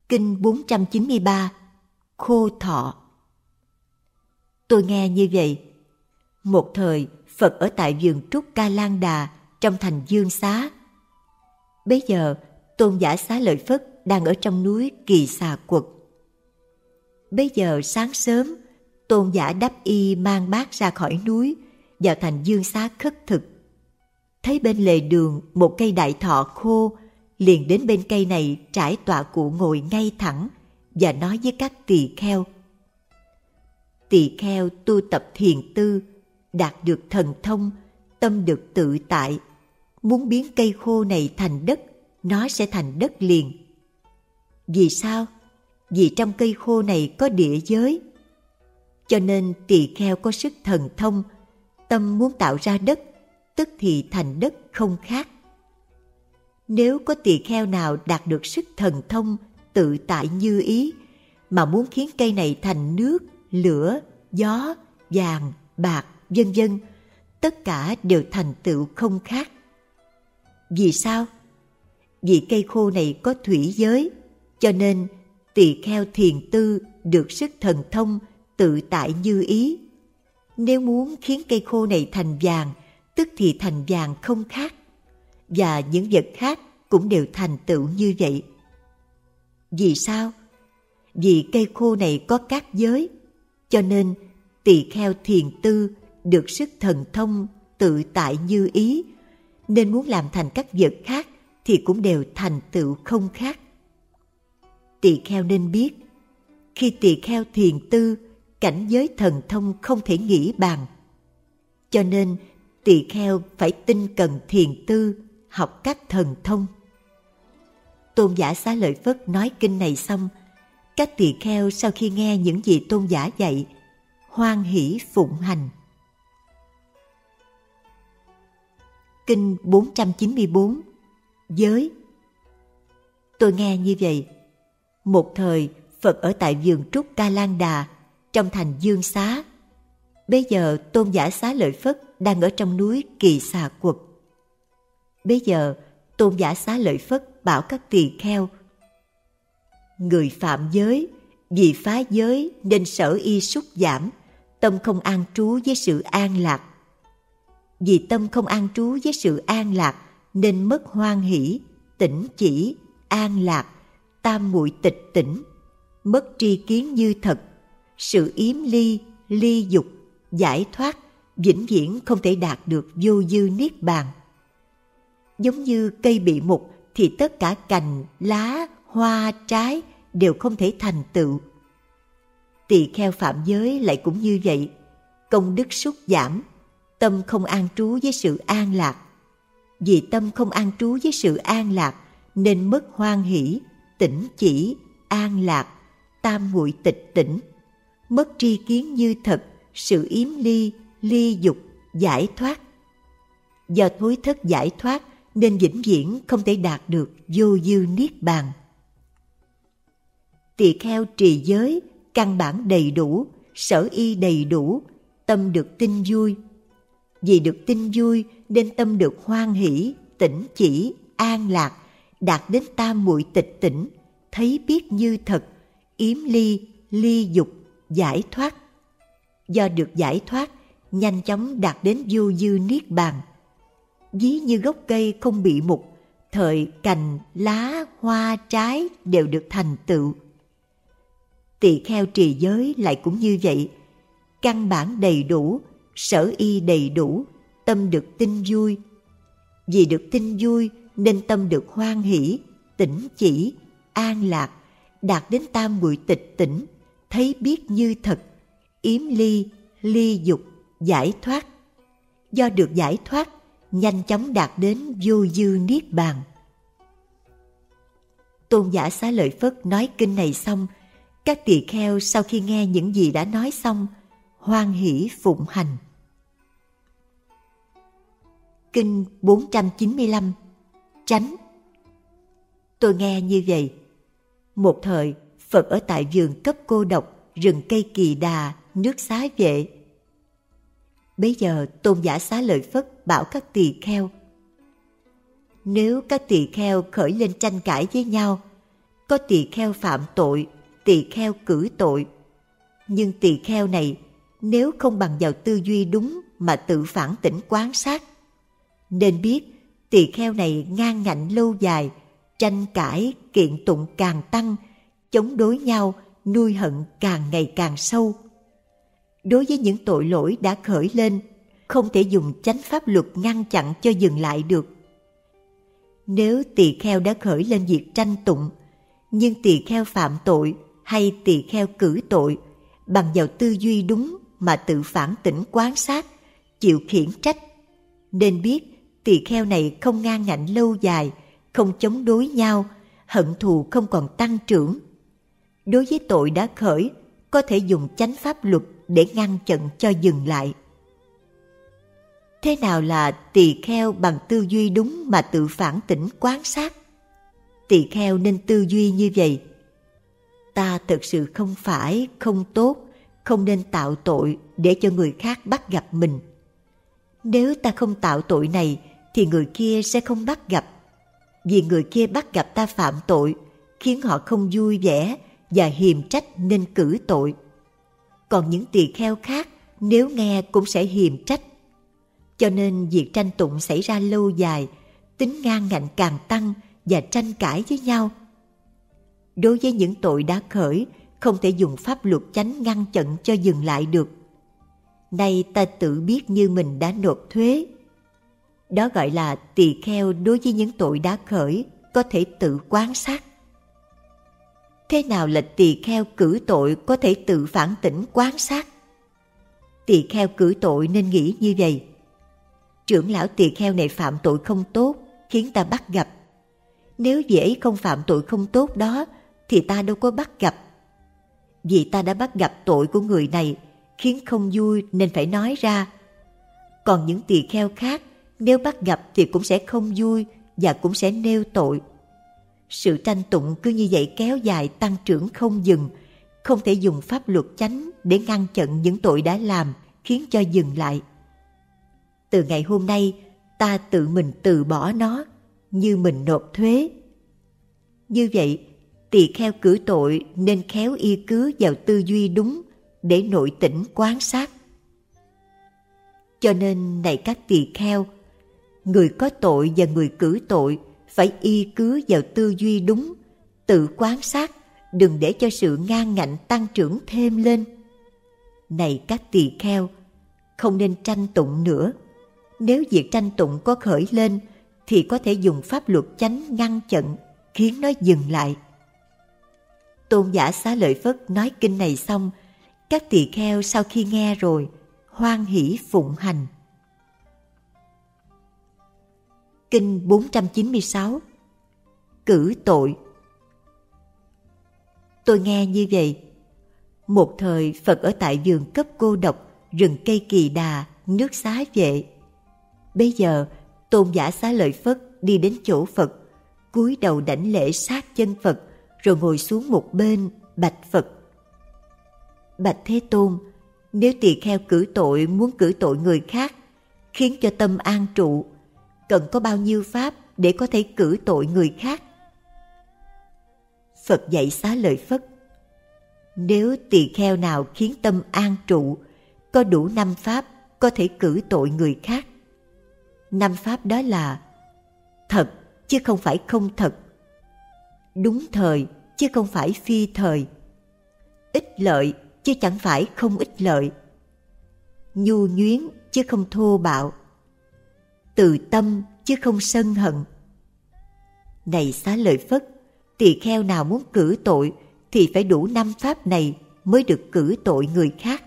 Kinh 493 Khô thọ. Tôi nghe như vậy. Một thời, Phật ở tại vườn trúc Ca Lan Đà trong thành Dương Xá. Bấy giờ, Tôn giả Xá Lợi Phất đang ở trong núi Kỳ Xà Quật. Bấy giờ sáng sớm, Tôn giả đắp y mang bát ra khỏi núi, vào thành Dương Xá khất thực. Thấy bên lề đường một cây đại thọ khô, liền đến bên cây này trải tọa cụ ngồi ngay thẳng và nói với các tỳ kheo: tỳ kheo tu tập thiền tư, đạt được thần thông, tâm được tự tại, muốn biến cây khô này thành đất, nó sẽ thành đất liền. Vì sao? Vì trong cây khô này có địa giới. Cho nên tỳ kheo có sức thần thông, tâm muốn tạo ra đất, tức thì thành đất không khác. Nếu có tỳ kheo nào đạt được sức thần thông, tự tại như ý, mà muốn khiến cây này thành nước, lửa, gió, vàng, bạc, vân vân, tất cả đều thành tựu không khác. Vì sao? Vì cây khô này có thủy giới, cho nên tỳ kheo thiền tư được sức thần thông, tự tại như ý. Nếu muốn khiến cây khô này thành vàng, tức thì thành vàng không khác. Và những vật khác cũng đều thành tựu như vậy. Vì sao? Vì cây khô này có các giới, cho nên tỳ kheo thiền tư được sức thần thông, tự tại như ý, nên muốn làm thành các vật khác thì cũng đều thành tựu không khác. Tỳ kheo nên biết, khi tỳ kheo thiền tư, cảnh giới thần thông không thể nghĩ bàn. Cho nên tỳ kheo phải tinh cần thiền tư, học các thần thông. Tôn giả Xá Lợi Phất nói kinh này xong, các tỳ kheo sau khi nghe những gì tôn giả dạy, hoan hỷ phụng hành. Kinh 494 Giới. Tôi nghe như vậy. Một thời, Phật ở tại vườn trúc Ca Lan Đà trong thành Dương Xá. Bây giờ tôn giả Xá Lợi Phất đang ở trong núi Kỳ Xà Quật. Bây giờ tôn giả Xá Lợi Phất bảo các tỳ kheo: người phạm giới, vì phá giới nên sở y sút giảm, tâm không an trú với sự an lạc. Vì tâm không an trú với sự an lạc nên mất hoan hỷ, tỉnh chỉ, an lạc, tam muội tịch tỉnh, mất tri kiến như thật, sự yếm ly, ly dục, giải thoát, vĩnh viễn không thể đạt được vô dư niết bàn. Giống như cây bị mục thì tất cả cành, lá, hoa, trái đều không thể thành tựu. Tỳ kheo phạm giới lại cũng như vậy, công đức sút giảm, tâm không an trú với sự an lạc. Vì tâm không an trú với sự an lạc nên mất hoan hỷ, tỉnh chỉ, an lạc, tam muội tịch tỉnh, mất tri kiến như thật, sự yếm ly, ly dục, giải thoát. Do thối thất giải thoát nên vĩnh viễn không thể đạt được vô dư niết bàn. Tỳ kheo trì giới, căn bản đầy đủ, sở y đầy đủ, tâm được tin vui. Vì được tin vui nên tâm được hoan hỷ, tỉnh chỉ, an lạc, đạt đến tam muội tịch tỉnh, thấy biết như thật, yếm ly, ly dục, giải thoát. Do được giải thoát, nhanh chóng đạt đến vô dư niết bàn. Ví như gốc cây không bị mục, thời cành, lá, hoa, trái đều được thành tựu. Tỳ kheo trì giới lại cũng như vậy, căn bản đầy đủ, sở y đầy đủ, tâm được tin vui. Vì được tin vui nên tâm được hoan hỷ, tỉnh chỉ, an lạc, đạt đến tam muội tịch tỉnh, thấy biết như thật, yếm ly, ly dục, giải thoát. Do được giải thoát, nhanh chóng đạt đến vô dư niết bàn. Tôn giả Xá Lợi Phất nói kinh này xong, các tỳ kheo sau khi nghe những gì đã nói xong, hoan hỷ phụng hành. Kinh 495 Tránh. Tôi nghe như vậy. Một thời, Phật ở tại vườn cấp cô độc, rừng cây Kỳ Đà, nước Xá Vệ. Bấy giờ tôn giả Xá Lợi Phất bảo các tỳ kheo: nếu các tỳ kheo khởi lên tranh cãi với nhau, có tỳ kheo phạm tội, tỳ kheo cử tội. Nhưng tỳ kheo này nếu không bằng vào tư duy đúng mà tự phản tỉnh quán sát, nên biết tỳ kheo này ngang ngạnh lâu dài, tranh cãi kiện tụng càng tăng, chống đối nhau, nuôi hận càng ngày càng sâu. Đối với những tội lỗi đã khởi lên, không thể dùng chánh pháp luật ngăn chặn cho dừng lại được. Nếu tỳ kheo đã khởi lên việc tranh tụng, nhưng tỳ kheo phạm tội hay tỳ kheo cử tội, bằng vào tư duy đúng mà tự phản tỉnh quán sát, chịu khiển trách, nên biết tỳ kheo này không ngang ngạnh lâu dài, không chống đối nhau, hận thù không còn tăng trưởng. Đối với tội đã khởi, có thể dùng chánh pháp luật để ngăn chặn cho dừng lại. Thế nào là tỳ kheo bằng tư duy đúng mà tự phản tỉnh quán sát? Tỳ kheo nên tư duy như vậy: ta thực sự không phải, không tốt, không nên tạo tội để cho người khác bắt gặp mình. Nếu ta không tạo tội này thì người kia sẽ không bắt gặp. Vì người kia bắt gặp ta phạm tội, khiến họ không vui vẻ và hiềm trách nên cử tội. Còn những tỳ kheo khác nếu nghe cũng sẽ hiềm trách. Cho nên việc tranh tụng xảy ra lâu dài, tính ngang ngạnh càng tăng và tranh cãi với nhau. Đối với những tội đã khởi, không thể dùng pháp luật chánh ngăn chặn cho dừng lại được. Nay ta tự biết như mình đã nộp thuế. Đó gọi là tỳ kheo đối với những tội đã khởi, có thể tự quán sát. Thế nào là tỳ kheo cử tội có thể tự phản tỉnh quán sát? Tỳ kheo cử tội nên nghĩ như vậy: trưởng lão tỳ kheo này phạm tội không tốt, khiến ta bắt gặp. Nếu vị ấy không phạm tội không tốt đó, thì ta đâu có bắt gặp. Vì ta đã bắt gặp tội của người này, khiến không vui nên phải nói ra. Còn những tỳ kheo khác, nếu bắt gặp thì cũng sẽ không vui và cũng sẽ nêu tội. Sự tranh tụng cứ như vậy kéo dài tăng trưởng không dừng, không thể dùng pháp luật chánh để ngăn chặn những tội đã làm, khiến cho dừng lại. Từ ngày hôm nay, ta tự mình từ bỏ nó, như mình nộp thuế. Như vậy, tỳ kheo cử tội nên khéo y cứ vào tư duy đúng để nội tỉnh quán sát. Cho nên này các tỳ kheo, người có tội và người cử tội phải y cứ vào tư duy đúng, tự quán sát, đừng để cho sự ngang ngạnh tăng trưởng thêm lên. Này các tỳ kheo, không nên tranh tụng nữa. Nếu việc tranh tụng có khởi lên, thì có thể dùng pháp luật chánh ngăn chặn, khiến nó dừng lại. Tôn giả Xá Lợi Phất nói kinh này xong, các tỳ kheo sau khi nghe rồi, hoan hỷ phụng hành. Kinh 496. Cử tội. Tôi nghe như vậy. Một thời Phật ở tại vườn cấp cô độc, rừng cây Kỳ Đà, nước Xá Vệ. Bây giờ, Tôn giả Xá Lợi Phất đi đến chỗ Phật, cúi đầu đảnh lễ sát chân Phật, rồi ngồi xuống một bên, bạch Phật: Bạch Thế Tôn, nếu tỳ kheo cử tội muốn cử tội người khác, khiến cho tâm an trụ, cần có bao nhiêu pháp để có thể cử tội người khác? Phật dạy Xá Lợi Phất: nếu tỳ kheo nào khiến tâm an trụ, có đủ 5 pháp có thể cử tội người khác. 5 pháp đó là: thật chứ không phải không thật, đúng thời chứ không phải phi thời, ích lợi chứ chẳng phải không ích lợi, nhu nhuyến chứ không thô bạo, từ tâm chứ không sân hận. Này Xá Lợi Phất, tỳ kheo nào muốn cử tội thì phải đủ 5 pháp này mới được cử tội người khác.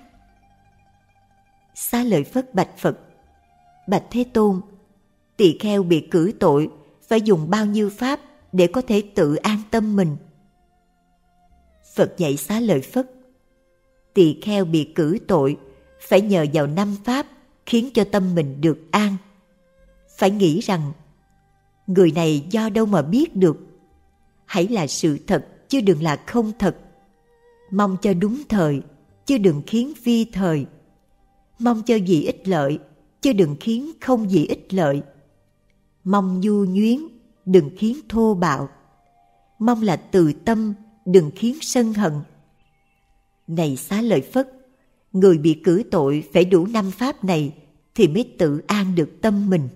Xá Lợi Phất bạch Phật: Bạch Thế Tôn, tỳ kheo bị cử tội phải dùng bao nhiêu pháp để có thể tự an tâm mình? Phật dạy Xá Lợi Phất: tỳ kheo bị cử tội phải nhờ vào 5 pháp khiến cho tâm mình được an. Phải nghĩ rằng người này do đâu mà biết được, hãy là sự thật chứ đừng là không thật. Mong cho đúng thời chứ đừng khiến phi thời. Mong cho gì ích lợi chứ đừng khiến không gì ích lợi. Mong nhu nhuyến đừng khiến thô bạo. mong là từ tâm, đừng khiến sân hận. Này Xá Lợi Phất, người bị cử tội phải đủ 5 pháp này thì mới tự an được tâm mình.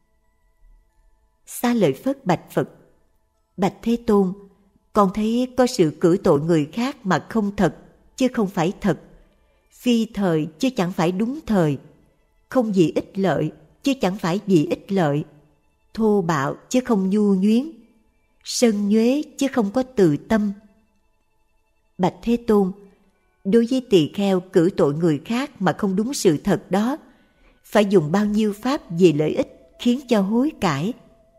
Xá Lợi Phất bạch Phật: Bạch Thế Tôn, con thấy có sự cử tội người khác mà không thật, chứ không phải thật, phi thời chứ chẳng phải đúng thời, không vì ích lợi chứ chẳng phải vì ích lợi, thô bạo chứ không nhu nhuyến, sân nhuế chứ không có từ tâm. Bạch Thế Tôn, đối với tỳ kheo cử tội người khác mà không đúng sự thật đó, phải dùng bao nhiêu pháp vì lợi ích khiến cho hối cải?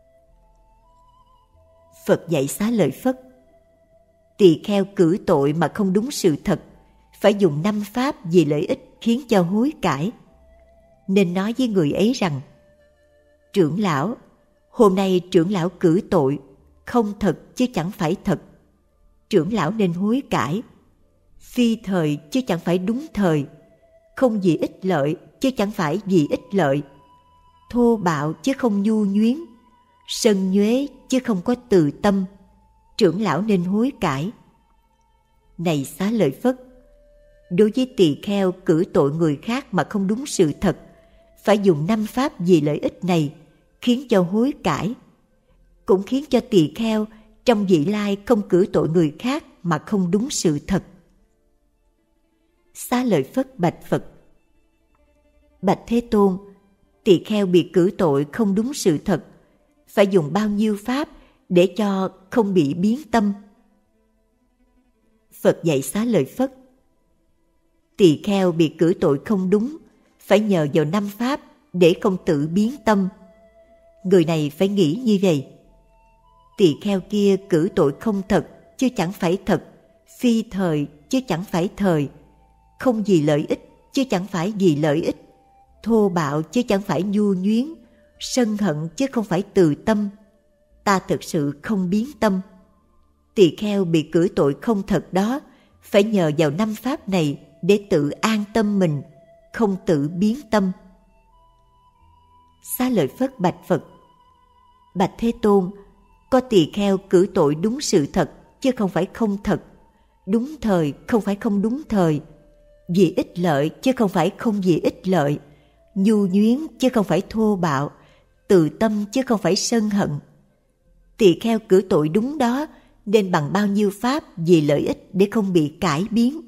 Phật dạy Xá Lợi Phất: tỳ kheo cử tội mà không đúng sự thật, phải dùng 5 pháp vì lợi ích khiến cho hối cải. Nên nói với người ấy rằng: trưởng lão, hôm nay trưởng lão cử tội, không thật chứ chẳng phải thật. Trưởng lão nên hối cải. Phi thời chứ chẳng phải đúng thời, không vì ích lợi chứ chẳng phải vì ích lợi, thô bạo chứ không nhu nhuyến, sân nhuế chứ không có từ tâm. Trưởng lão nên hối cải. Này Xá Lợi Phất, đối với tỳ kheo cử tội người khác mà không đúng sự thật, phải dùng 5 pháp vì lợi ích này khiến cho hối cải, cũng khiến cho tỳ kheo trong vị lai không cử tội người khác mà không đúng sự thật. Xá Lợi Phất bạch Phật: Bạch Thế Tôn, tỳ kheo bị cử tội không đúng sự thật, phải dùng bao nhiêu pháp để cho không bị biến tâm? Phật dạy Xá Lợi Phất: tỳ kheo bị cử tội không đúng, phải nhờ vào 5 pháp để không tự biến tâm. Người này phải nghĩ như vậy: tỳ kheo kia cử tội không thật chứ chẳng phải thật, phi thời chứ chẳng phải thời, không vì lợi ích chứ chẳng phải vì lợi ích, thô bạo chứ chẳng phải nhu nhuyến, sân hận chứ không phải từ tâm. Ta thực sự không biến tâm. Tỳ kheo bị cử tội không thật đó, phải nhờ vào 5 pháp này để tự an tâm mình, không tự biến tâm. Xá Lợi Phất bạch Phật: Bạch Thế Tôn, có tỳ kheo cử tội đúng sự thật chứ không phải không thật, đúng thời không phải không đúng thời, vì ích lợi chứ không phải không vì ích lợi, nhu nhuyến chứ không phải thô bạo, từ tâm chứ không phải sân hận. Tỳ kheo cử tội đúng đó, nên bằng bao nhiêu pháp vì lợi ích để không bị cải biến?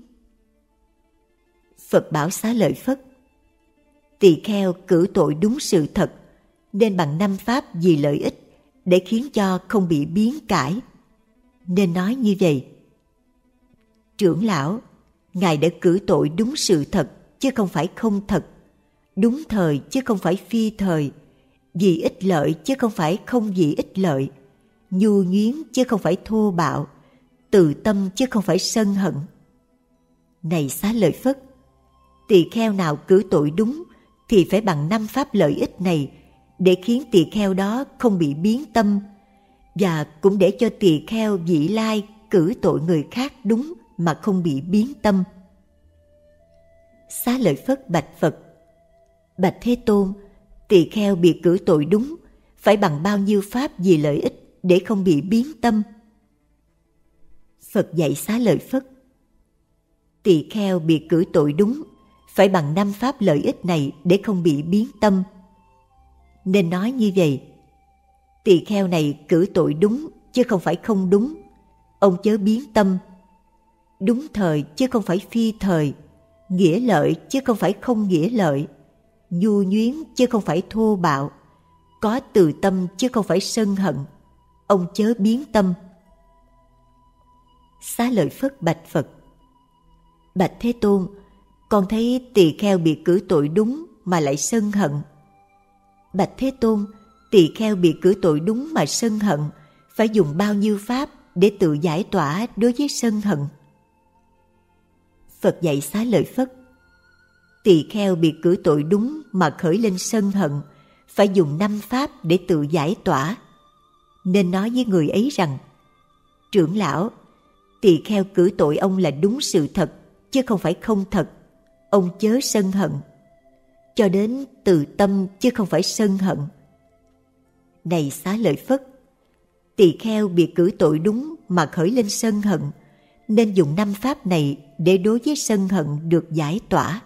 Phật bảo Xá Lợi Phất: tỳ kheo cử tội đúng sự thật, nên bằng 5 pháp vì lợi ích để khiến cho không bị biến cải. Nên nói như vậy: trưởng lão, ngài đã cử tội đúng sự thật chứ không phải không thật, đúng thời chứ không phải phi thời, vì ích lợi chứ không phải không vì ích lợi, nhu nhuyến chứ không phải thô bạo, từ tâm chứ không phải sân hận. Này Xá Lợi Phất, tỳ kheo nào cử tội đúng thì phải bằng 5 pháp lợi ích này để khiến tỳ kheo đó không bị biến tâm, và cũng để cho tỳ kheo vị lai cử tội người khác đúng mà không bị biến tâm. Xá Lợi Phất bạch Phật: Bạch Thế Tôn, tỳ kheo bị cử tội đúng, phải bằng bao nhiêu pháp vì lợi ích để không bị biến tâm? Phật dạy Xá Lợi Phất: tỳ kheo bị cử tội đúng, phải bằng 5 pháp lợi ích này để không bị biến tâm. Nên nói như vậy: tỳ kheo này cử tội đúng chứ không phải không đúng, ông chớ biến tâm. Đúng thời chứ không phải phi thời, nghĩa lợi chứ không phải không nghĩa lợi, nhu nhuyến chứ không phải thô bạo, có từ tâm chứ không phải sân hận, ông chớ biến tâm. Xá Lợi Phất bạch Phật: Bạch Thế Tôn, con thấy tỳ kheo bị cử tội đúng mà lại sân hận. Bạch Thế Tôn, tỳ kheo bị cử tội đúng mà sân hận, phải dùng bao nhiêu pháp để tự giải tỏa đối với sân hận? Phật dạy Xá Lợi Phất: tỳ kheo bị cử tội đúng mà khởi lên sân hận, phải dùng 5 pháp để tự giải tỏa. Nên nói với người ấy rằng: trưởng lão, tỳ kheo cử tội ông là đúng sự thật chứ không phải không thật, ông chớ sân hận. Cho đến từ tâm chứ không phải sân hận. Này Xá Lợi Phất, Tỳ kheo bị cử tội đúng mà khởi lên sân hận, nên dùng 5 pháp này để đối với sân hận được giải tỏa.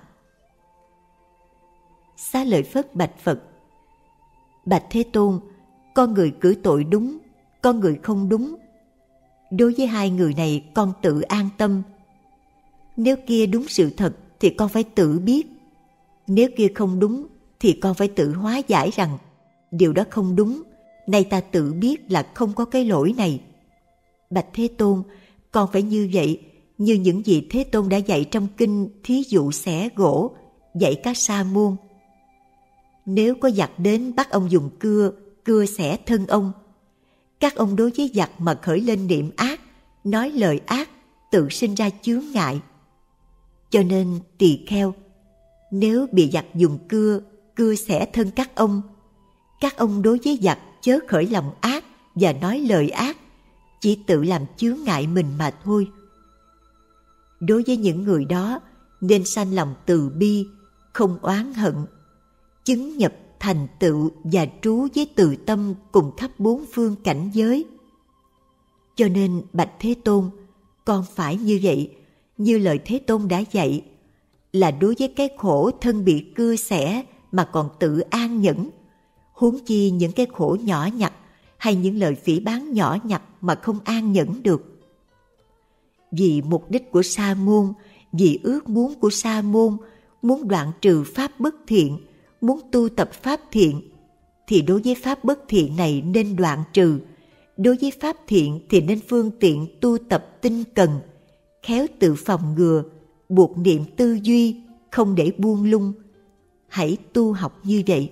Xá Lợi Phất bạch Phật: Bạch Thế Tôn, con người cử tội đúng, con người không đúng. Đối với 2 người này con tự an tâm. Nếu kia đúng sự thật thì con phải tự biết. Nếu kia không đúng thì con phải tự hóa giải rằng điều đó không đúng. Nay ta tự biết là không có cái lỗi này. Bạch Thế Tôn, con phải như vậy, như những gì Thế Tôn đã dạy trong kinh thí dụ xẻ gỗ, dạy các sa môn. Nếu có giặc đến bắt ông dùng cưa xẻ thân ông, các ông đối với giặc mà khởi lên niệm ác, nói lời ác, tự sinh ra chướng ngại. Cho nên tỳ kheo, nếu bị giặc dùng cưa xẻ thân các ông đối với giặc chớ khởi lòng ác và nói lời ác, chỉ tự làm chướng ngại mình mà thôi. Đối với những người đó nên sanh lòng từ bi, không oán hận, chứng nhập thành tựu và trú với từ tâm cùng khắp 4 phương cảnh giới. Cho nên bạch Thế Tôn, con phải như vậy, như lời Thế Tôn đã dạy, là đối với cái khổ thân bị cưa xẻ mà còn tự an nhẫn, huống chi những cái khổ nhỏ nhặt hay những lời phỉ báng nhỏ nhặt mà không an nhẫn được. Vì mục đích của sa môn, vì ước muốn của sa môn, muốn đoạn trừ pháp bất thiện, muốn tu tập pháp thiện, thì đối với pháp bất thiện này nên đoạn trừ. Đối với pháp thiện thì nên phương tiện tu tập tinh cần, khéo tự phòng ngừa, buộc niệm tư duy, không để buông lung. Hãy tu học như vậy.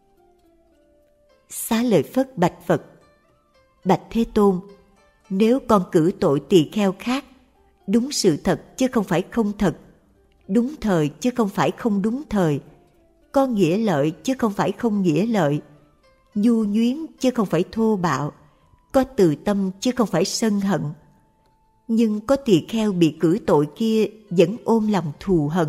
Xá Lợi Phất bạch Phật: Bạch Thế Tôn, nếu con cử tội tỳ kheo khác, đúng sự thật chứ không phải không thật, đúng thời chứ không phải không đúng thời, có nghĩa lợi chứ không phải không nghĩa lợi, nhu nhuyến chứ không phải thô bạo, có từ tâm chứ không phải sân hận, nhưng có tỳ kheo bị cử tội kia vẫn ôm lòng thù hận.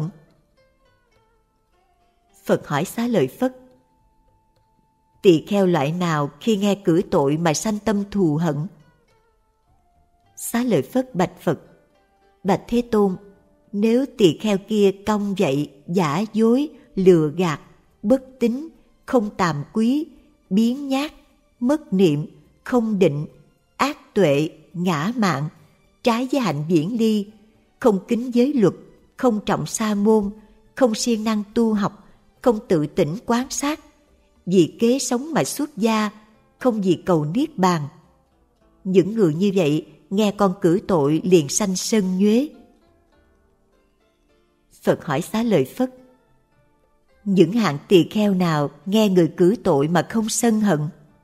Phật hỏi Xá Lợi Phất: Tỳ kheo loại nào khi nghe cử tội mà sanh tâm thù hận? Xá Lợi Phất bạch Phật: Bạch Thế Tôn, nếu tỳ kheo kia cong dậy, giả dối, lừa gạt, bất tín, không tàm quý, biếng nhác, mất niệm, không định, ác tuệ, ngã mạn, trái với hạnh viễn ly, không kính giới luật, không trọng sa môn, không siêng năng tu học, không tự tỉnh quán sát, vì kế sống mà xuất gia, không vì cầu niết bàn. Những người như vậy nghe con cử tội liền sanh sân nhuế. Phật hỏi Xá Lợi Phất: Những hạng tỳ kheo nào nghe người cử tội mà không sân hận?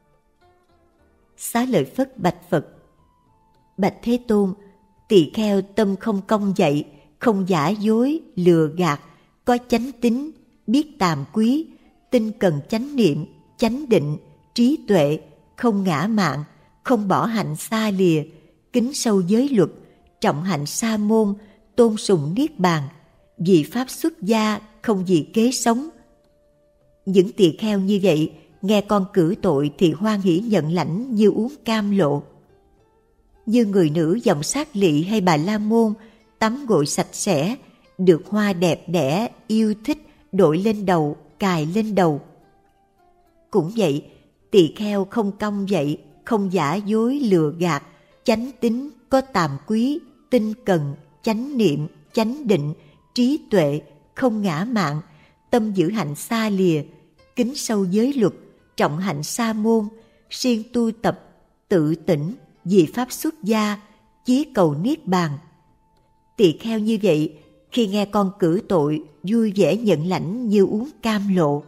Xá Lợi Phất bạch Phật: Bạch Thế Tôn, tỳ kheo tâm không cong dậy, không giả dối, lừa gạt, có chánh tín, biết tàm quý, tinh cần chánh niệm, chánh định, trí tuệ, không ngã mạn, không bỏ hạnh xa lìa, kính sâu giới luật, trọng hạnh sa môn, tôn sùng niết bàn, vì pháp xuất gia, không vì kế sống. Những tỳ kheo như vậy nghe con cử tội thì hoan hỷ nhận lãnh như uống cam lộ. Như người nữ dòng sát lị hay bà la môn tắm gội sạch sẽ, được hoa đẹp đẽ yêu thích đội lên đầu, cài lên đầu. Cũng vậy, tỳ kheo không cong dậy, không giả dối lừa gạt, chánh tín, có tàm quý, tinh cần, chánh niệm, chánh định, trí tuệ, không ngã mạn, tâm giữ hạnh xa lìa, kính sâu giới luật, trọng hạnh sa môn, siêng tu tập, tự tỉnh, vì pháp xuất gia, chí cầu niết bàn. Tỳ kheo như vậy, khi nghe con cử tội, vui vẻ nhận lãnh như uống cam lộ.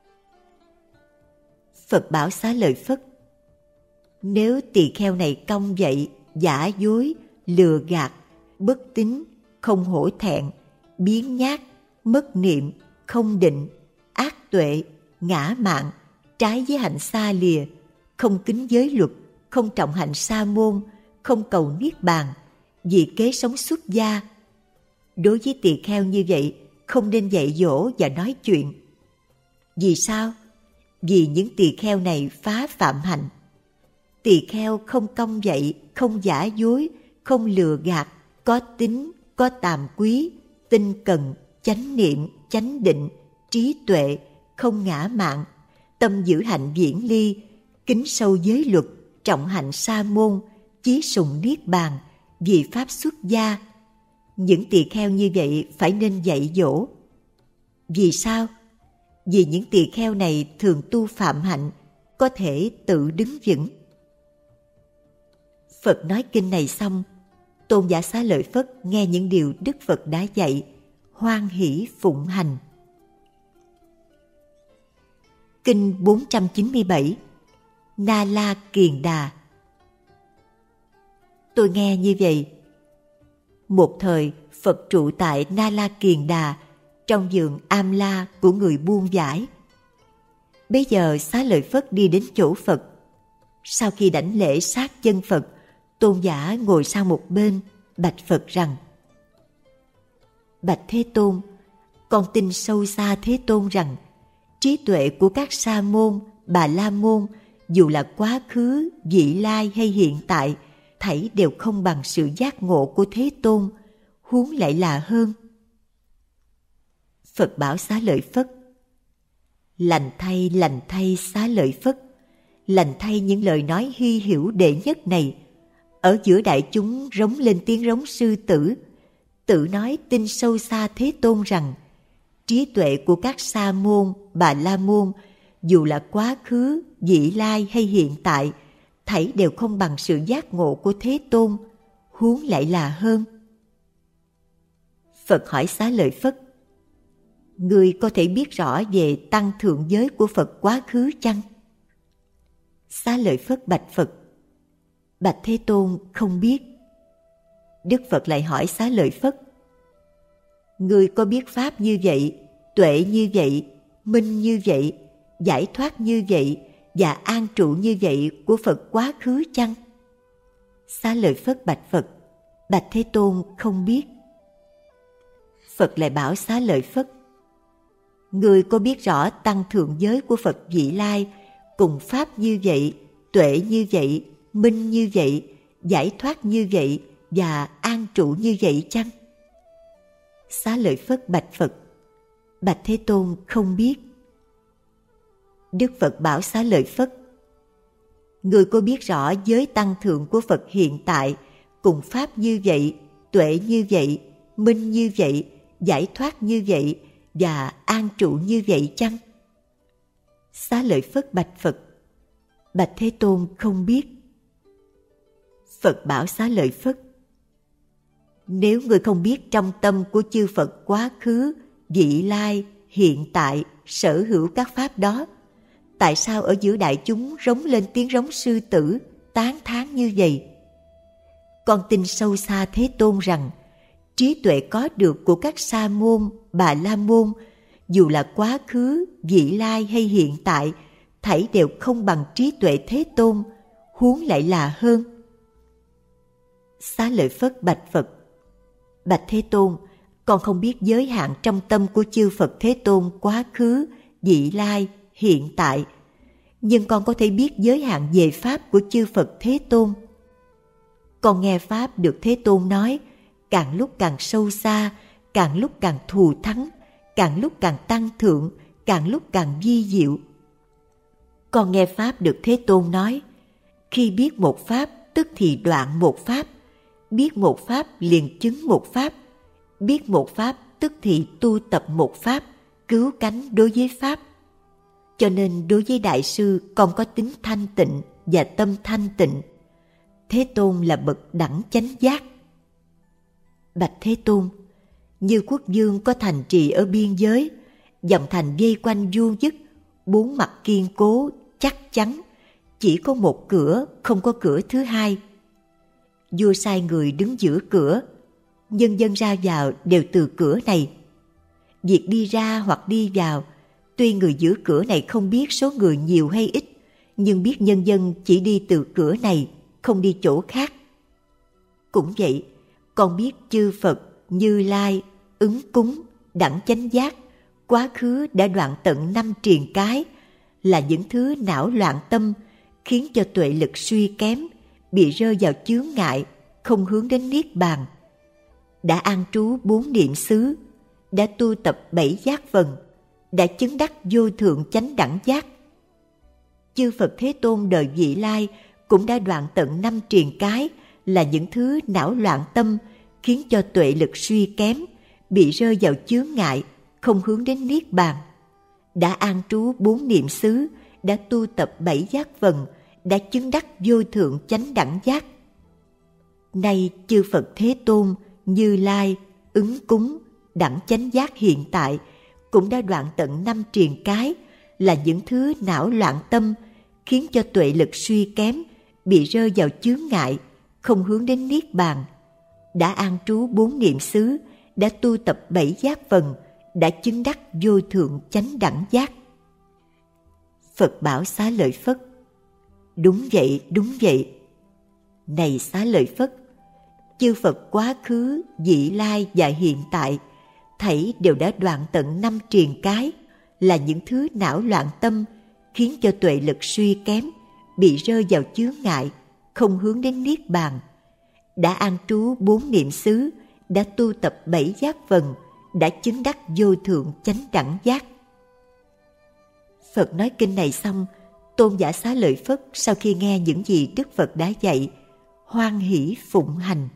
Phật bảo Xá Lợi Phất: Nếu tỳ kheo này cong dậy, giả dối, lừa gạt, bất tín, không hổ thẹn, biếng nhác, mất niệm, không định, ác tuệ, ngã mạn, trái với hạnh xa lìa, không kính giới luật, không trọng hạnh sa môn, không cầu niết bàn, vì kế sống xuất gia. Đối với tỳ kheo như vậy, không nên dạy dỗ và nói chuyện. Vì sao? Vì những tỳ kheo này phá phạm hạnh. Tỳ kheo không cong dậy, không giả dối, không lừa gạt, có tín, có tàm quý, tinh cần, chánh niệm, chánh định, trí tuệ, không ngã mạn, tâm giữ hạnh viễn ly, kính sâu giới luật, trọng hạnh sa môn, chí sùng niết bàn, vì pháp xuất gia. Những tỳ kheo như vậy phải nên dạy dỗ. Vì sao? Vì những tỳ kheo này thường tu phạm hạnh, có thể tự đứng vững. Phật nói kinh này xong, Tôn giả Xá Lợi Phất nghe những điều Đức Phật đã dạy, hoan hỷ phụng hành. Kinh 497 Na La Kiền Đà. Tôi nghe như vậy. Một thời Phật trụ tại Na La Kiền Đà, trong vườn Am La của người buôn vải. Bấy giờ Xá Lợi Phất đi đến chỗ Phật. Sau khi đảnh lễ sát chân Phật, Tôn giả ngồi sang một bên, bạch Phật rằng: Bạch Thế Tôn, con tin sâu xa Thế Tôn rằng trí tuệ của các sa môn, bà la môn, dù là quá khứ, vị lai hay hiện tại, thảy đều không bằng sự giác ngộ của Thế Tôn, huống lại là hơn. Phật bảo Xá Lợi Phất: lành thay Xá Lợi Phất, lành thay những lời nói hy hữu đệ nhất này. Ở giữa đại chúng rống lên tiếng rống sư tử, tự nói tin sâu xa Thế Tôn rằng trí tuệ của các sa môn, bà la môn, dù là quá khứ, vị lai hay hiện tại, thảy đều không bằng sự giác ngộ của Thế Tôn, huống lại là hơn. Phật hỏi Xá Lợi Phất: Ngươi có thể biết rõ về tăng thượng giới của Phật quá khứ chăng? Xá Lợi Phất bạch Phật: Bạch Thế Tôn, không biết. Đức Phật lại hỏi Xá Lợi Phất: Ngươi có biết pháp như vậy, tuệ như vậy, minh như vậy, giải thoát như vậy và an trụ như vậy của Phật quá khứ chăng? Xá Lợi Phất bạch Phật: Bạch Thế Tôn, không biết. Phật lại bảo Xá Lợi Phất: Ngươi có biết rõ tăng thượng giới của Phật vị lai, cùng pháp như vậy, tuệ như vậy, minh như vậy, giải thoát như vậy và an trụ như vậy chăng? Xá Lợi Phất bạch Phật: Bạch Thế Tôn, không biết. Đức Phật bảo Xá Lợi Phất: Ngươi có biết rõ giới tăng thượng của Phật hiện tại, cùng pháp như vậy, tuệ như vậy, minh như vậy, giải thoát như vậy và an trụ như vậy chăng? Xá Lợi Phất bạch Phật: Bạch Thế Tôn, không biết. Phật bảo Xá Lợi Phất: Nếu ngươi không biết trong tâm của chư Phật quá khứ, vị lai, hiện tại, sở hữu các pháp đó, tại sao ở giữa đại chúng rống lên tiếng rống sư tử, tán thán như vậy? Con tin sâu xa Thế Tôn rằng trí tuệ có được của các sa môn, bà la môn, dù là quá khứ, vị lai hay hiện tại, thảy đều không bằng trí tuệ Thế Tôn, huống lại là hơn. Xá Lợi Phất bạch Phật: Bạch Thế Tôn, con không biết giới hạn trong tâm của chư Phật Thế Tôn quá khứ, vị lai, hiện tại, nhưng con có thể biết giới hạn về pháp của chư Phật Thế Tôn. Con nghe pháp được Thế Tôn nói, càng lúc càng sâu xa, càng lúc càng thù thắng, càng lúc càng tăng thượng, càng lúc càng vi diệu. Con nghe pháp được Thế Tôn nói, khi biết một pháp tức thì đoạn một pháp, biết một pháp liền chứng một pháp, biết một pháp tức thì tu tập một pháp, cứu cánh đối với pháp. Cho nên đối với Đại sư con có tính thanh tịnh và tâm thanh tịnh. Thế Tôn là bậc đẳng chánh giác. Bạch Thế Tôn, như quốc vương có thành trì ở biên giới, dòng thành vây quanh vuông vức, bốn mặt kiên cố, chắc chắn, chỉ có một cửa, không có cửa thứ hai. Vua sai người đứng giữa cửa, nhân dân ra vào đều từ cửa này. Việc đi ra hoặc đi vào, tuy người giữ cửa này không biết số người nhiều hay ít, nhưng biết nhân dân chỉ đi từ cửa này, không đi chỗ khác. Cũng vậy, con biết chư Phật, Như Lai, Ứng Cúng, Đẳng Chánh Giác, quá khứ đã đoạn tận 5 triền cái, là những thứ não loạn tâm, khiến cho tuệ lực suy kém, bị rơi vào chướng ngại, không hướng đến niết bàn. Đã an trú 4 niệm xứ, đã tu tập 7 giác vần, đã chứng đắc vô thượng chánh đẳng giác. Chư Phật Thế Tôn đời vị lai cũng đã đoạn tận 5 triền cái là những thứ não loạn tâm, khiến cho tuệ lực suy kém, bị rơi vào chướng ngại, không hướng đến niết bàn. Đã an trú 4 niệm xứ, đã tu tập 7 giác vần, đã chứng đắc vô thượng chánh đẳng giác. Nay chư Phật Thế Tôn, Như Lai, Ứng Cúng, đẳng chánh giác hiện tại cũng đã đoạn tận 5 triền cái là những thứ não loạn tâm, khiến cho tuệ lực suy kém, bị rơi vào chướng ngại, không hướng đến niết bàn. Đã an trú 4 niệm xứ, đã tu tập 7 giác vần, đã chứng đắc vô thượng chánh đẳng giác. Phật bảo Xá Lợi Phất: đúng vậy, đúng vậy. Này Xá Lợi Phất, chư Phật quá khứ, vị lai và hiện tại thảy đều đã đoạn tận 5 triền cái là những thứ não loạn tâm, khiến cho tuệ lực suy kém, bị rơi vào chướng ngại, không hướng đến niết bàn. Đã an trú 4 niệm xứ, đã tu tập 7 giác vần, đã chứng đắc vô thượng chánh đẳng giác. Phật nói kinh này xong, Tôn giả Xá Lợi Phất sau khi nghe những gì Đức Phật đã dạy, hoan hỷ phụng hành.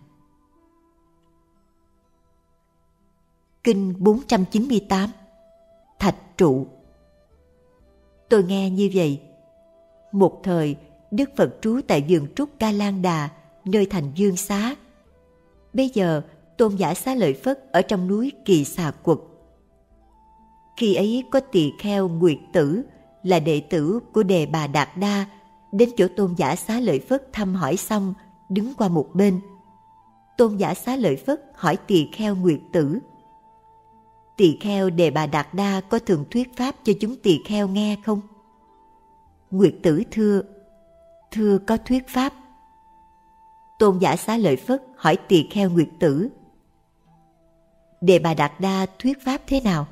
Kinh 498 Thạch trụ. Tôi nghe như vậy. Một thời, Đức Phật trú tại vườn trúc Ca Lan Đà, nơi thành Dương Xá. Bây giờ, Tôn giả Xá Lợi Phất ở trong núi Kỳ Xà Quật. Khi ấy có tỳ kheo Nguyệt Tử là đệ tử của Đề Bà Đạt Đa đến chỗ Tôn giả Xá Lợi Phất thăm hỏi xong, đứng qua một bên. Tôn giả Xá Lợi Phất hỏi tỳ kheo Nguyệt Tử: tỳ kheo Đề Bà Đạt Đa có thường thuyết pháp cho chúng tỳ kheo nghe không? Nguyệt Tử thưa có thuyết pháp. Tôn giả Xá Lợi Phất hỏi tỳ kheo Nguyệt Tử: Đề Bà Đạt Đa thuyết pháp thế nào?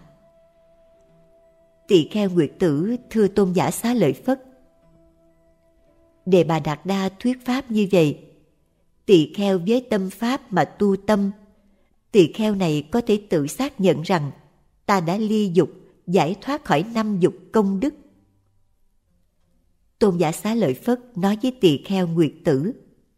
Tỳ kheo Nguyệt Tử thưa Tôn giả Xá Lợi Phất: Đề Bà Đạt Đa thuyết pháp như vậy. Tỳ kheo với tâm pháp mà tu tâm, tỳ kheo này có thể tự xác nhận rằng ta đã ly dục, giải thoát khỏi 5 dục công đức. Tôn giả Xá Lợi Phất nói với tỳ kheo Nguyệt Tử: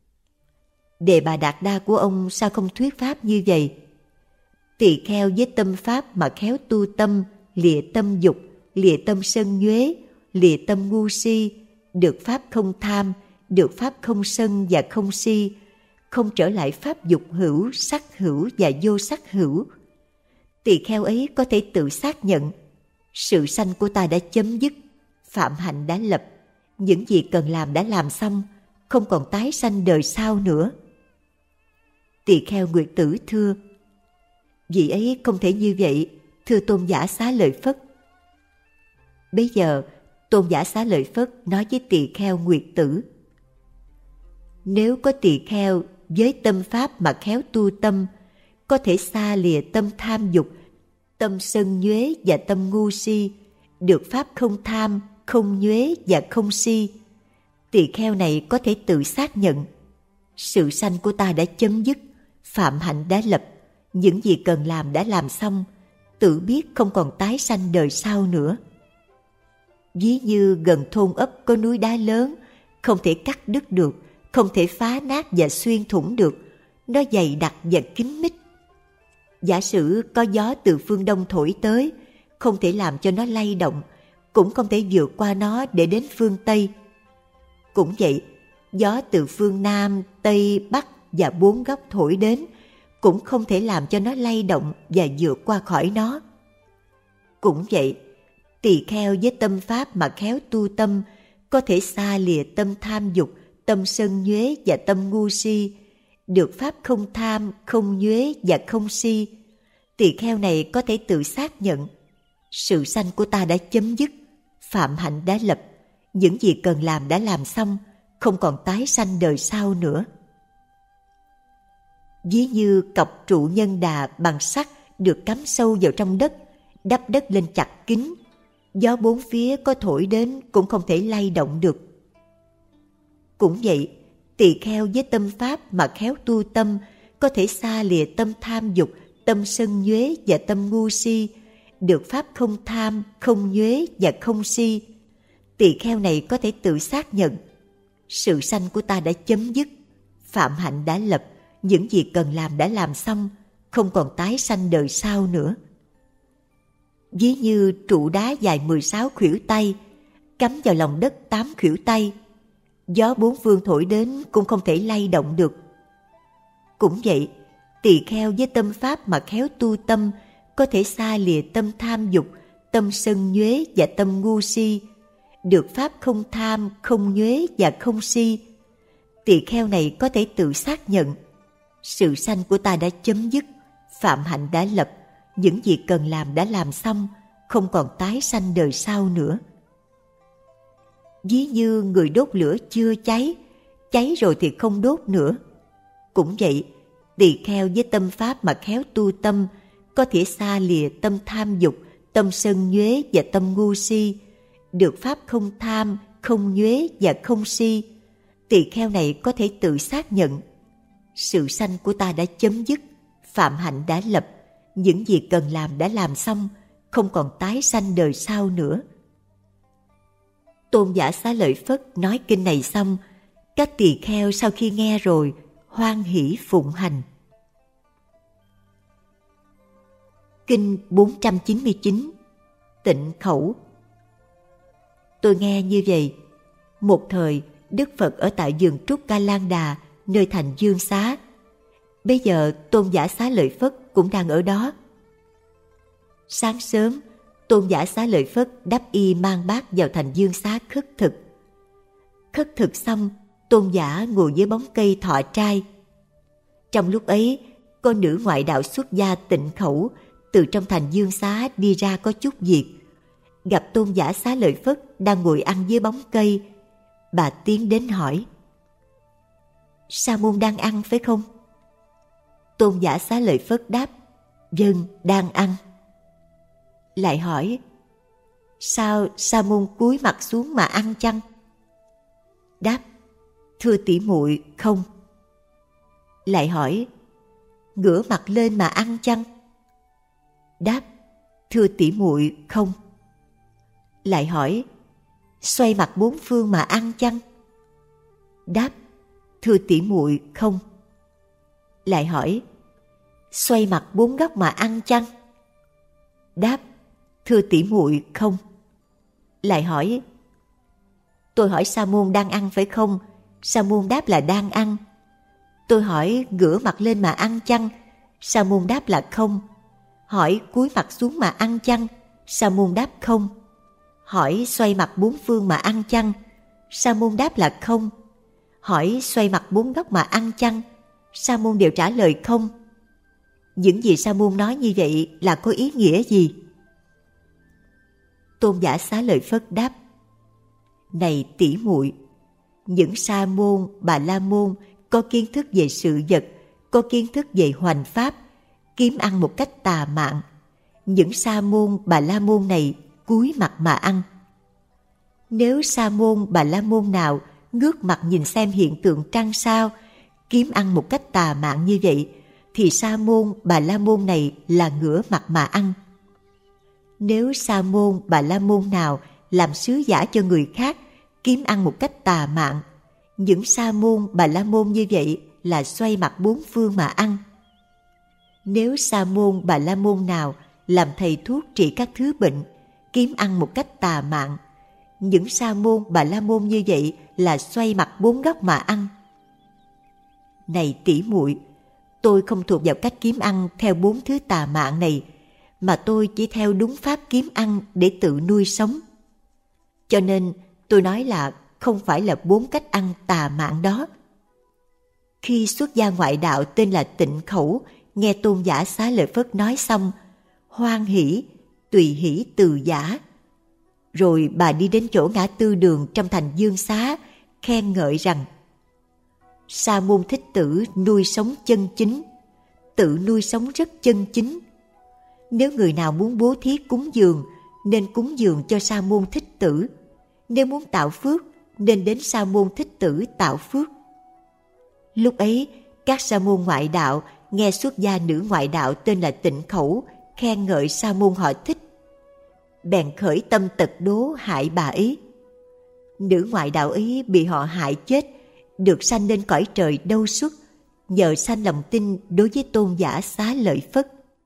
Đề Bà Đạt Đa của ông sao không thuyết pháp như vậy? Tỳ kheo với tâm pháp mà khéo tu tâm, lìa tâm dục, lìa tâm sân nhuế, lìa tâm ngu si, được pháp không tham, được pháp không sân và không si, không trở lại pháp dục hữu, sắc hữu và vô sắc hữu. Tỳ kheo ấy có thể tự xác nhận sự sanh của ta đã chấm dứt, phạm hạnh đã lập, những gì cần làm đã làm xong, không còn tái sanh đời sau nữa. Tỳ kheo Nguyệt Tử thưa: vị ấy không thể như vậy, thưa Tôn giả Xá Lợi Phất. Bây giờ Tôn giả Xá Lợi Phất nói với tỳ kheo Nguyệt Tử: nếu có tỳ kheo với tâm pháp mà khéo tu tâm, có thể xa lìa tâm tham dục, tâm sân nhuế và tâm ngu si, được pháp không tham, không nhuế và không si, tỳ kheo này có thể tự xác nhận sự sanh của ta đã chấm dứt, phạm hạnh đã lập, những gì cần làm đã làm xong, tự biết không còn tái sanh đời sau nữa. Ví như gần thôn ấp có núi đá lớn, không thể cắt đứt được, không thể phá nát và xuyên thủng được, nó dày đặc và kín mít. Giả sử có gió từ phương Đông thổi tới, không thể làm cho nó lay động, cũng không thể vượt qua nó để đến phương Tây. Cũng vậy, gió từ phương Nam, Tây, Bắc và 4 góc thổi đến, cũng không thể làm cho nó lay động và vượt qua khỏi nó. Cũng vậy, tỳ kheo với tâm pháp mà khéo tu tâm, có thể xa lìa tâm tham dục, tâm sân nhuế và tâm ngu si, được pháp không tham, không nhuế và không si. Tỳ kheo này có thể tự xác nhận sự sanh của ta đã chấm dứt, phạm hạnh đã lập, những gì cần làm đã làm xong, không còn tái sanh đời sau nữa. Ví như cọc trụ nhân đà bằng sắt được cắm sâu vào trong đất, đắp đất lên chặt kín, gió bốn phía có thổi đến cũng không thể lay động được. Cũng vậy, tỳ kheo với tâm pháp mà khéo tu tâm có thể xa lìa tâm tham dục, tâm sân nhuế và tâm ngu si, được pháp không tham, không nhuế và không si. Tỳ kheo này có thể tự xác nhận, sự sanh của ta đã chấm dứt, phạm hạnh đã lập, những gì cần làm đã làm xong, không còn tái sanh đời sau nữa. Ví như trụ đá dài 16 khuỷu tay, cắm vào lòng đất 8 khuỷu tay, gió bốn phương thổi đến cũng không thể lay động được. Cũng vậy, tỳ kheo với tâm pháp mà khéo tu tâm có thể xa lìa tâm tham dục, tâm sân nhuế và tâm ngu si, được pháp không tham, không nhuế và không si. Tỳ kheo này có thể tự xác nhận, sự sanh của ta đã chấm dứt, phạm hạnh đã lập, những gì cần làm đã làm xong, không còn tái sanh đời sau nữa. Ví như người đốt lửa chưa cháy, cháy rồi thì không đốt nữa. Cũng vậy, tỳ kheo với tâm pháp mà khéo tu tâm có thể xa lìa tâm tham dục, tâm sân nhuế và tâm ngu si, được pháp không tham, không nhuế và không si. Tỳ kheo này có thể tự xác nhận, sự sanh của ta đã chấm dứt, phạm hạnh đã lập, những gì cần làm đã làm xong, không còn tái sanh đời sau nữa. Tôn giả Xá Lợi Phất nói kinh này xong, các tỳ kheo sau khi nghe rồi hoan hỷ phụng hành. Kinh 499 Tịnh Khẩu. Tôi nghe như vậy, một thời Đức Phật ở tại vườn Trúc Ca Lan Đà, nơi thành Dương Xá. Bây giờ Tôn giả Xá Lợi Phất cũng đang ở đó. Sáng sớm, Tôn giả Xá Lợi Phất đắp y mang bát vào thành Dương Xá khất thực. Khất thực xong, Tôn giả ngồi dưới bóng cây thọ trai. Trong lúc ấy, có nữ ngoại đạo xuất gia Tịnh Khẩu từ trong thành Dương Xá đi ra có chút việc. Gặp Tôn giả Xá Lợi Phất đang ngồi ăn dưới bóng cây, bà tiến đến hỏi: Sa môn đang ăn phải không? Tôn giả Xá Lợi Phất đáp: Vâng, đang ăn. Lại hỏi: Sao sa môn cúi mặt xuống mà ăn chăng? Đáp: Thưa tỷ muội, không. Lại hỏi: Ngửa mặt lên mà ăn chăng? Đáp: Thưa tỷ muội, không. Lại hỏi: Xoay mặt bốn phương mà ăn chăng? Đáp: Thưa tỷ muội, không. Lại hỏi: Xoay mặt bốn góc mà ăn chăng? Đáp: Thưa tỷ muội, không. Lại hỏi: Tôi hỏi sa môn đang ăn phải không? Sa môn đáp là đang ăn. Tôi hỏi ngửa mặt lên mà ăn chăng? Sa môn đáp là không. Hỏi cúi mặt xuống mà ăn chăng? Sa môn đáp không. Hỏi xoay mặt bốn phương mà ăn chăng? Sa môn đáp là không. Hỏi xoay mặt bốn góc mà ăn chăng? Sa môn đều trả lời không. Những gì sa môn nói như vậy là có ý nghĩa gì? Tôn giả Xá Lợi Phất đáp: Này tỷ muội, những sa môn, bà la môn có kiến thức về sự vật, có kiến thức về hoành pháp, kiếm ăn một cách tà mạn. Những sa môn, bà la môn này cúi mặt mà ăn. Nếu sa môn, bà la môn nào ngước mặt nhìn xem hiện tượng trăng sao, kiếm ăn một cách tà mạn như vậy, thì sa môn, bà la môn này là ngửa mặt mà ăn. Nếu sa môn, bà la môn nào làm sứ giả cho người khác, kiếm ăn một cách tà mạn, những sa môn, bà la môn như vậy là xoay mặt bốn phương mà ăn. Nếu sa môn, bà la môn nào làm thầy thuốc trị các thứ bệnh, kiếm ăn một cách tà mạn, những sa môn, bà la môn như vậy là xoay mặt bốn góc mà ăn. Này tỷ muội, tôi không thuộc vào cách kiếm ăn theo bốn thứ tà mạn này, mà tôi chỉ theo đúng pháp kiếm ăn để tự nuôi sống. Cho nên tôi nói là không phải là bốn cách ăn tà mạn đó. Khi xuất gia ngoại đạo tên là Tịnh Khẩu nghe Tôn giả Xá Lợi Phất nói xong, hoan hỷ, tùy hỷ từ giả. Rồi bà đi đến chỗ ngã tư đường trong thành Dương Xá, khen ngợi rằng: Sa môn Thích Tử nuôi sống chân chính, tự nuôi sống rất chân chính. Nếu người nào muốn bố thí cúng dường, nên cúng dường cho Sa môn Thích Tử. Nếu muốn tạo phước, nên đến Sa môn Thích Tử tạo phước. Lúc ấy, các sa môn ngoại đạo nghe xuất gia nữ ngoại đạo tên là Tịnh Khẩu khen ngợi sa môn họ Thích, bèn khởi tâm tật đố hại bà ấy. Nữ ngoại đạo ấy bị họ hại chết, được sanh lên cõi trời Đâu Xuất, nhờ sanh lòng tin đối với tôn giả Xá Lợi Phất.